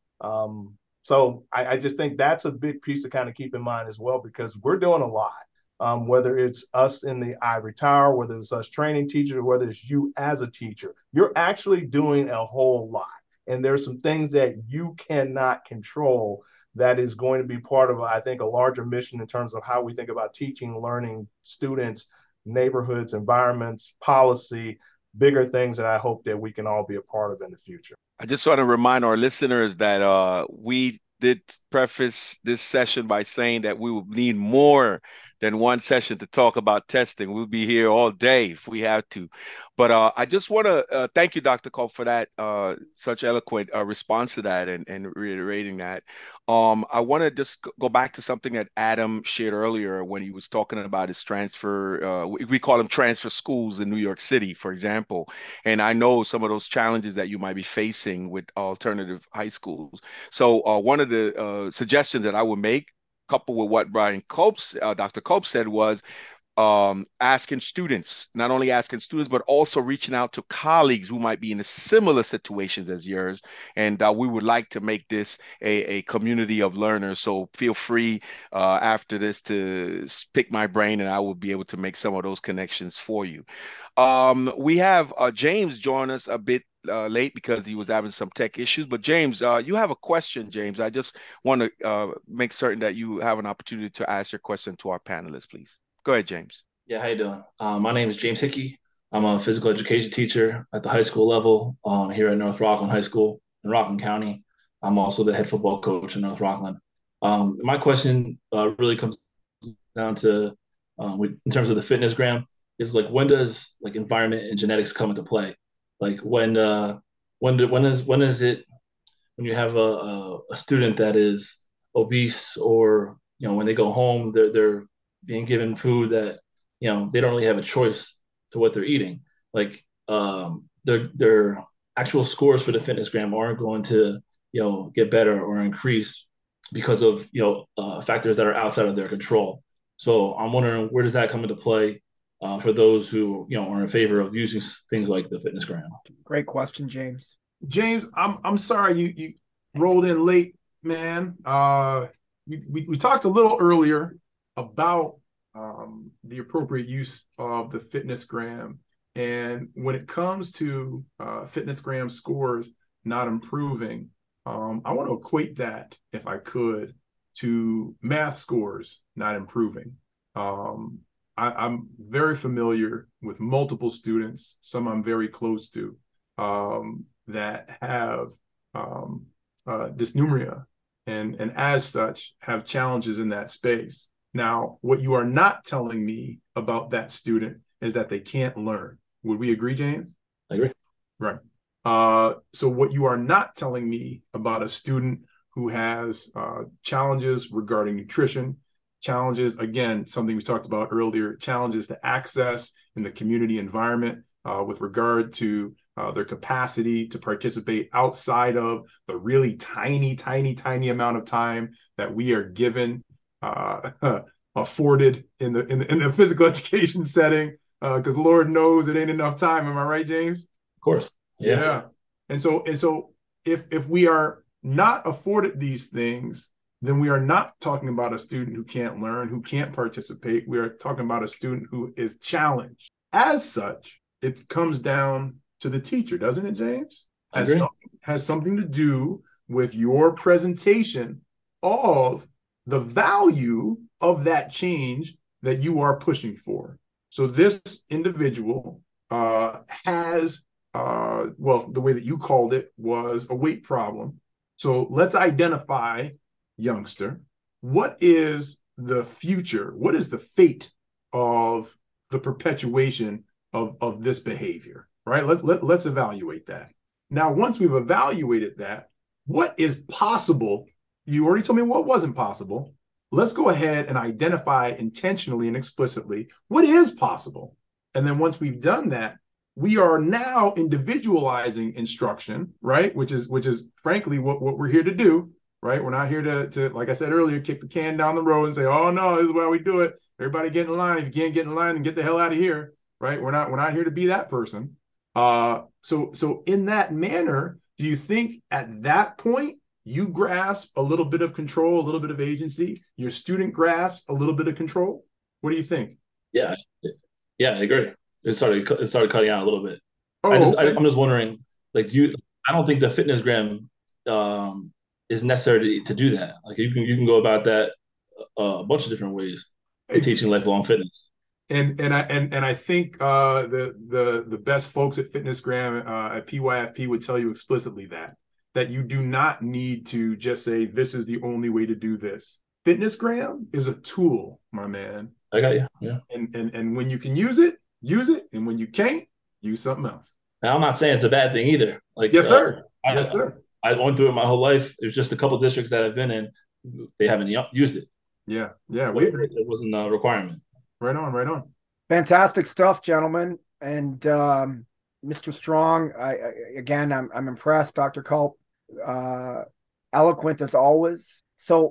So I just think that's a big piece to kind of keep in mind as well, because we're doing a lot, whether it's us in the ivory tower, whether it's us training teachers, or whether it's you as a teacher, you're actually doing a whole lot. And there's some things that you cannot control that is going to be part of, I think, a larger mission in terms of how we think about teaching, learning, students, neighborhoods, environments, policy, bigger things that I hope that we can all be a part of in the future. I just want to remind our listeners that we did preface this session by saying that we will need more than one session to talk about testing. We'll be here all day if we have to. But I just want to thank you, Dr. Cole, for that such eloquent response to that and reiterating that. I want to just go back to something that Adam shared earlier when he was talking about his transfer. We call them transfer schools in New York City, for example. And I know some of those challenges that you might be facing with alternative high schools. So one of the suggestions that I would make, coupled with what Dr. Copes said, was asking students, not only asking students, but also reaching out to colleagues who might be in a similar situations as yours. And we would like to make this a community of learners. So feel free after this to pick my brain and I will be able to make some of those connections for you. We have James join us a bit late because he was having some tech issues. But James, you have a question, James. I just want to make certain that you have an opportunity to ask your question to our panelists, please. Go ahead, James. Yeah, how you doing? My name is James Hickey. I'm a physical education teacher at the high school level here at North Rockland High School in Rockland County. I'm also the head football coach in North Rockland. My question really comes down to, in terms of the fitnessgram, is like when does like environment and genetics come into play? Like when is it when you have a student that is obese, or when they go home they're being given food that they don't really have a choice to what they're eating. Like their actual scores for the fitnessgram aren't going to get better or increase because of factors that are outside of their control. So I'm wondering, where does that come into play for those who are in favor of using things like the fitnessgram? Great question, James. James, I'm sorry you rolled in late, man. We talked a little earlier about the appropriate use of the fitnessgram, and when it comes to fitnessgram scores not improving, I want to equate that, if I could, to math scores not improving. I'm very familiar with multiple students, some I'm very close to, that have dysnuria and as such have challenges in that space. Now, what you are not telling me about that student is that they can't learn. Would we agree, James? I agree. Right. So what you are not telling me about a student who has challenges regarding nutrition, challenges, again, something we talked about earlier, challenges to access in the community environment with regard to their capacity to participate outside of the really tiny amount of time that we are given, afforded in the physical education setting, because Lord knows it ain't enough time. Am I right, James? Of course. Yeah. And so if we are not afforded these things, then we are not talking about a student who can't learn, who can't participate. We are talking about a student who is challenged. As such, it comes down to the teacher, doesn't it, James? Has something to do with your presentation of the value of that change that you are pushing for. So this individual has, the way that you called it was a weight problem. So let's identify, youngster, what is the future? What is the fate of the perpetuation of this behavior, right? Let's evaluate that. Now, once we've evaluated that, what is possible? You already told me what wasn't possible. Let's go ahead and identify intentionally and explicitly what is possible. And then once we've done that, we are now individualizing instruction, right? Which is frankly what we're here to do, right? We're not here to, like I said earlier, kick the can down the road and say, oh no, this is why we do it. Everybody get in line. If you can't get in line, then get the hell out of here, right? We're not here to be that person. So in that manner, do you think at that point you grasp a little bit of control, a little bit of agency? Your student grasps a little bit of control? What do you think? Yeah, I agree. It started cutting out a little bit. Oh, I'm just wondering, like, I don't think the fitnessgram is necessary to do that. Like, you can go about that a bunch of different ways in teaching lifelong fitness. And I think the best folks at Fitnessgram at PYFP would tell you explicitly that you do not need to just say this is the only way to do this. Fitnessgram is a tool, my man. I got you. Yeah. And when you can use it, and when you can't, use something else. Now, I'm not saying it's a bad thing either. Like, Yes, sir. Yes, sir. I went through it my whole life. There's just a couple districts that I've been in, they haven't used it. Yeah, we agree. It wasn't a requirement. Right on. Fantastic stuff, gentlemen. And Mr. Strong, I'm impressed. Dr. Culp, eloquent as always. So,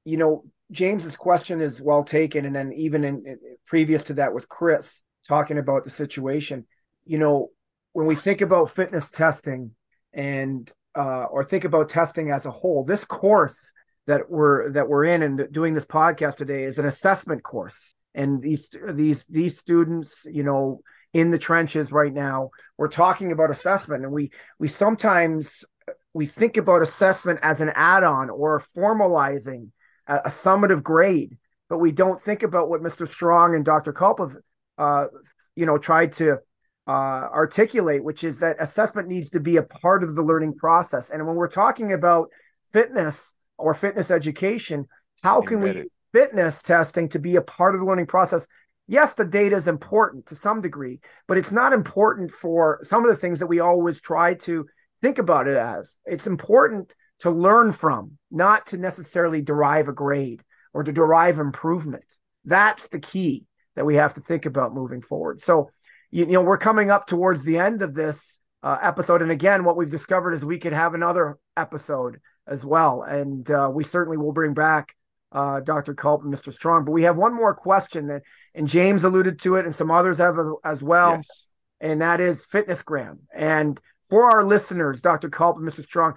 James's question is well taken. And then even in previous to that with Chris talking about the situation, when we think about fitness testing and or think about testing as a whole, this course that we're in and doing this podcast today is an assessment course. And these students, in the trenches right now, we're talking about assessment, and we sometimes think about assessment as an add-on or formalizing a summative grade, but we don't think about what Mr. Strong and Dr. Culp have, tried to articulate, which is that assessment needs to be a part of the learning process. And when we're talking about fitness or fitness education, how can we use fitness testing to be a part of the learning process? Yes, the data is important to some degree, but it's not important for some of the things that we always try to think about it as. It's important to learn from, not to necessarily derive a grade or to derive improvement. That's the key that we have to think about moving forward. So, we're coming up towards the end of this episode. And again, what we've discovered is we could have another episode as well. And we certainly will bring back Dr. Culp and Mr. Strong. But we have one more question and James alluded to it and some others have as well. Yes. And that is FitnessGram. And for our listeners, Dr. Culp and Mr. Strong,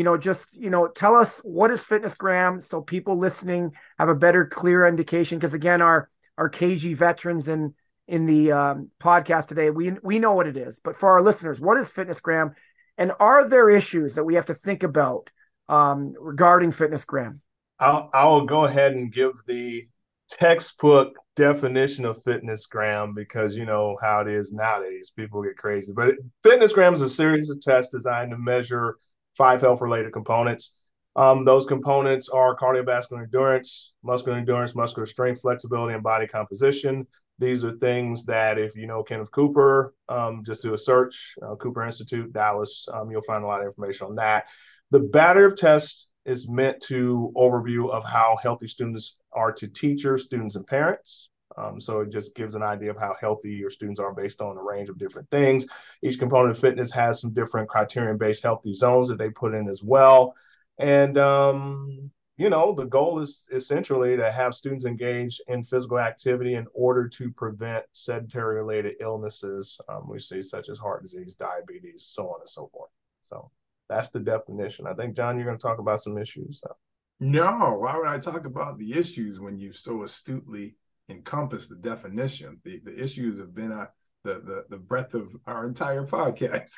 tell us, what is FitnessGram so people listening have a better, clear indication? Because again, our KG veterans in the podcast today, we know what it is. But for our listeners, what is FitnessGram? And are there issues that we have to think about regarding FitnessGram? I'll go ahead and give the textbook definition of FitnessGram, because you know how it is nowadays. People get crazy. But FitnessGram is a series of tests designed to measure 5 health-related components. Those components are cardiovascular endurance, muscular strength, flexibility, and body composition. These are things that if you know Kenneth Cooper, just do a search, Cooper Institute, Dallas, you'll find a lot of information on that. The battery of tests is meant to overview of how healthy students are to teachers, students, and parents. So it just gives an idea of how healthy your students are based on a range of different things. Each component of fitness has some different criterion-based healthy zones that they put in as well. And, the goal is essentially to have students engage in physical activity in order to prevent sedentary-related illnesses we see, such as heart disease, diabetes, so on and so forth. So that's the definition. I think, John, you're going to talk about some issues. So. No, why would I talk about the issues when you so astutely encompass the definition? The issues have been the breadth of our entire podcast.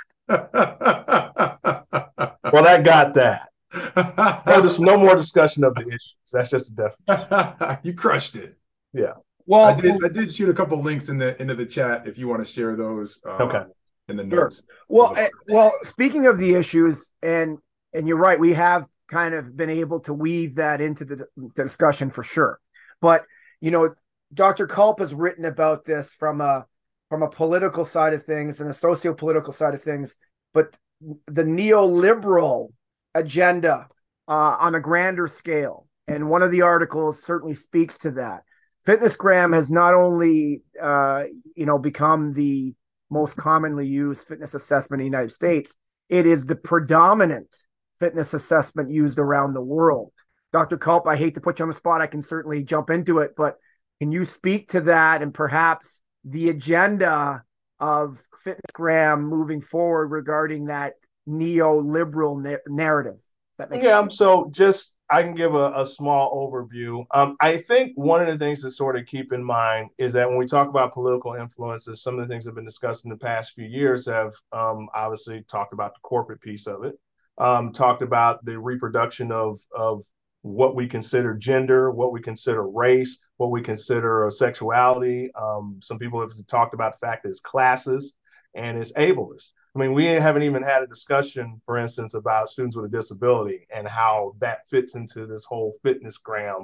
Well, I got that. No more discussion of the issues. That's just the definition. You crushed it. Yeah. Well, I did shoot a couple links into the chat if you want to share those. Okay. In the notes. Sure. Well, speaking of the issues, and you're right, we have kind of been able to weave that into the discussion for sure. But Dr. Culp has written about this from a political side of things and a socio-political side of things, but the neoliberal agenda on a grander scale. And one of the articles certainly speaks to that. FitnessGram has not only become the most commonly used fitness assessment in the United States, it is the predominant fitness assessment used around the world. Dr. Culp, I hate to put you on the spot. I can certainly jump into it, but can you speak to that and perhaps the agenda of FitnessGram moving forward regarding that neoliberal narrative? That makes sense. So just I can give a small overview. I think one of the things to sort of keep in mind is that when we talk about political influences, some of the things that have been discussed in the past few years have obviously talked about the corporate piece of it, talked about the reproduction of what we consider gender, what we consider race, what we consider sexuality. Some people have talked about the fact that it's classes and it's ableist. I mean, we haven't even had a discussion, for instance, about students with a disability and how that fits into this whole FitnessGram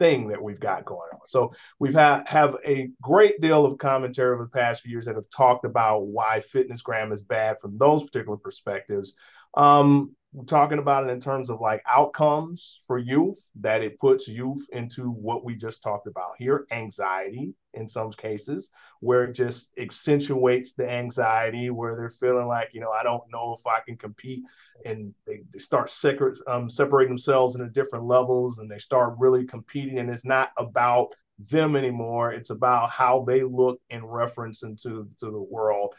thing that we've got going on. So we've have a great deal of commentary over the past few years that have talked about why FitnessGram is bad from those particular perspectives. We're talking about it in terms of like outcomes for youth, that it puts youth into what we just talked about here, anxiety in some cases, where it just accentuates the anxiety, where they're feeling like, I don't know if I can compete. And they start separating themselves into different levels, and they start really competing. And it's not about them anymore. It's about how they look in reference into the world.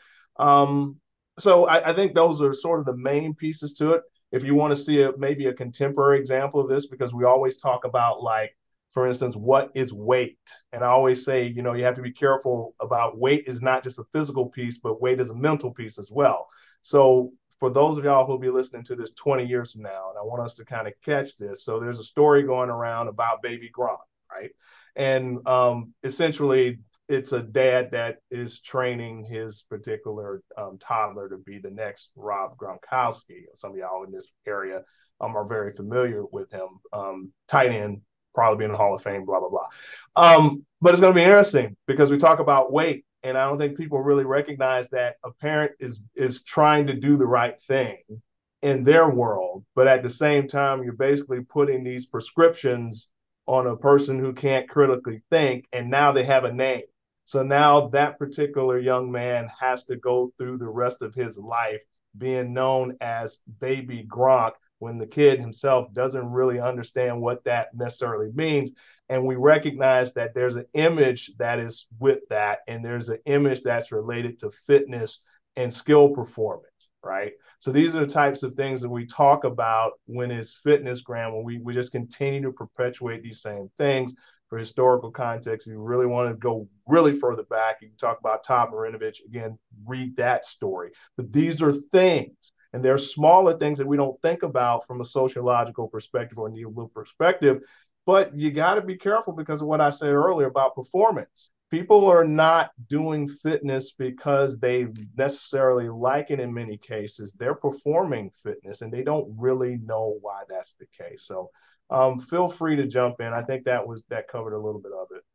So I think those are sort of the main pieces to it. If you want to see maybe a contemporary example of this, because we always talk about, like, for instance, what is weight? And I always say, you have to be careful about weight is not just a physical piece, but weight is a mental piece as well. So for those of y'all who'll be listening to this 20 years from now, and I want us to kind of catch this. So there's a story going around about baby Gronk, right? And essentially, it's a dad that is training his particular toddler to be the next Rob Gronkowski. Some of y'all in this area are very familiar with him. Tight end, probably be in the Hall of Fame, blah, blah, blah. But it's going to be interesting because we talk about weight, and I don't think people really recognize that a parent is trying to do the right thing in their world, but at the same time, you're basically putting these prescriptions on a person who can't critically think, and now they have a name. So now that particular young man has to go through the rest of his life being known as Baby Gronk, when the kid himself doesn't really understand what that necessarily means. And we recognize that there's an image that is with that, and there's an image that's related to fitness and skill performance, right? So these are the types of things that we talk about when it's FitnessGram, when we just continue to perpetuate these same things. For historical context, if you really want to go really further back, you can talk about Todd Marinovich. Again, read that story. But these are things, and they're smaller things that we don't think about from a sociological perspective or a neoliberal perspective. But you got to be careful because of what I said earlier about performance. People are not doing fitness because they necessarily like it in many cases. They're performing fitness, and they don't really know why that's the case. So feel free to jump in. I think that covered a little bit of it.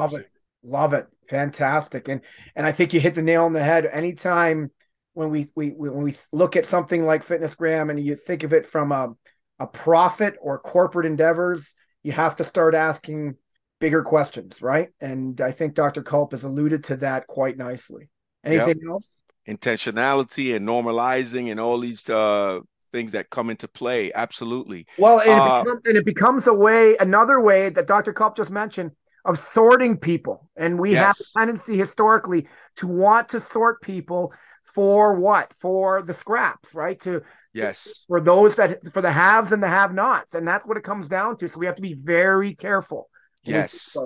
Love it. Fantastic. And I think you hit the nail on the head. Anytime when we look at something like FitnessGram and you think of it from a profit or corporate endeavors, you have to start asking bigger questions, right? And I think Dr. Culp has alluded to that quite nicely. Anything else? Intentionality and normalizing and all these things that come into play. Absolutely. Well, and it becomes another way that Dr. Culp just mentioned of sorting people. And we have a tendency historically to want to sort people for what? For the scraps, right? For those for the haves and the have-nots. And that's what it comes down to. So we have to be very careful. Yes.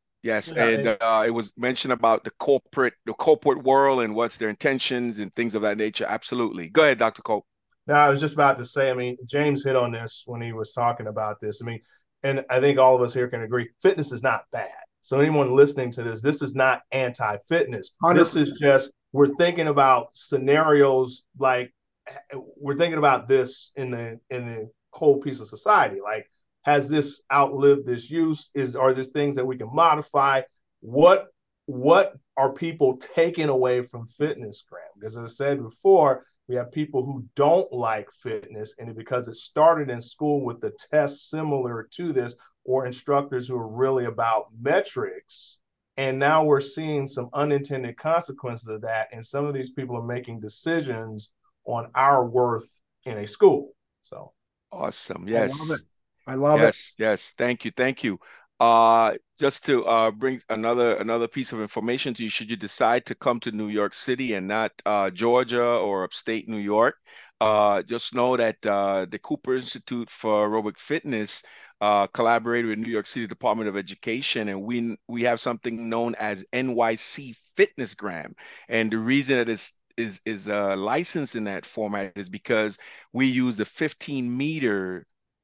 And it was mentioned about the corporate world and what's their intentions and things of that nature. Absolutely. Go ahead, Dr. Culp. No, I was just about to say, James hit on this when he was talking about this. And I think all of us here can agree, fitness is not bad. So anyone listening to this is not anti-fitness. 100%. This is just, we're thinking about scenarios, like we're thinking about this in the whole piece of society. Like, has this outlived this use? Are there things that we can modify? What are people taking away from FitnessGram? Because as I said before, we have people who don't like fitness, and because it started in school with the tests similar to this, or instructors who are really about metrics. And now we're seeing some unintended consequences of that. And some of these people are making decisions on our worth in a school. So awesome. Yes. I love it. Yes. Thank you. Just to bring another piece of information to you, should you decide to come to New York City and not Georgia or upstate New York, just know that the Cooper Institute for Aerobic Fitness collaborated with New York City Department of Education, and we have something known as NYC FitnessGram. And the reason it is licensed in that format is because we use the 15-meter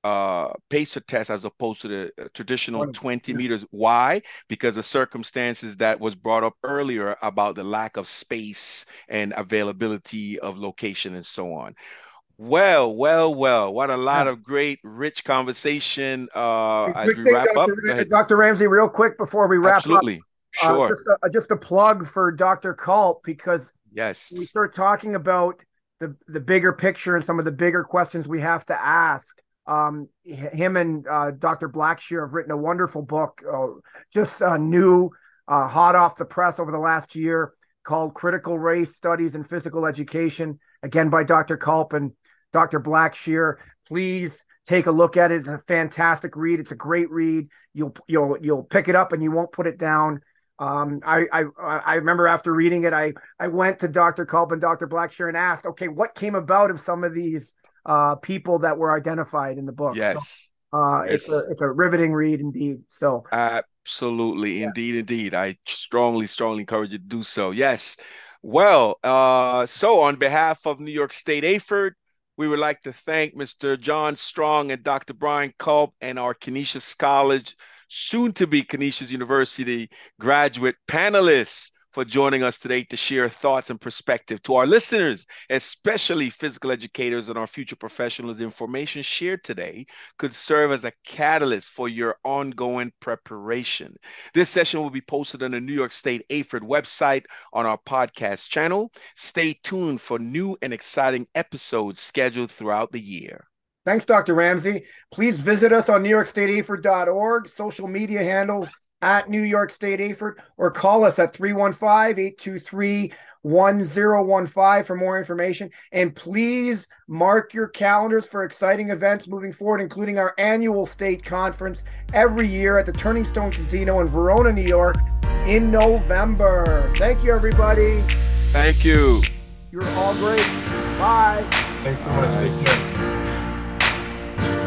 pacer test as opposed to the traditional 20 meters. Why? Because the circumstances that was brought up earlier about the lack of space and availability of location and so on. Well, well, well. What a lot of great, rich conversation as Quick we thing, wrap up. Go ahead. Dr. Ramsey, real quick before we wrap up. Absolutely. Sure. Just a plug for Dr. Culp, because Yes. we start talking about the bigger picture and some of the bigger questions we have to ask. Him and Dr. Blackshear have written a wonderful book, just new, hot off the press over the last year, called Critical Race Studies in Physical Education, again by Dr. Culp and Dr. Blackshear. Please take a look at it. It's a fantastic read. It's a great read. You'll pick it up and you won't put it down. I remember after reading it, I went to Dr. Culp and Dr. Blackshear and asked, okay, what came about of some of these people that were identified in the book? Yes. So, it's a riveting read indeed. So absolutely, indeed. I strongly encourage you to do so. Yes. Well, so on behalf of New York State AFERD, we would like to thank Mr. John Strong and Dr. Brian Culp and our Canisius College, soon to be Canisius University graduate panelists for joining us today to share thoughts and perspective. To our listeners, especially physical educators and our future professionals, information shared today could serve as a catalyst for your ongoing preparation. This session will be posted on the New York State AFERD website on our podcast channel. Stay tuned for new and exciting episodes scheduled throughout the year. Thanks, Dr. Ramsey. Please visit us on NewYorkStateAFERD.org, social media handles at New York State AFERD, or call us at 315-823-1015 for more information. And please mark your calendars for exciting events moving forward, including our annual state conference every year at the Turning Stone Casino in Verona, New York in November. Thank you, everybody. Thank you. You're all great. Bye. Thanks so much. Take care.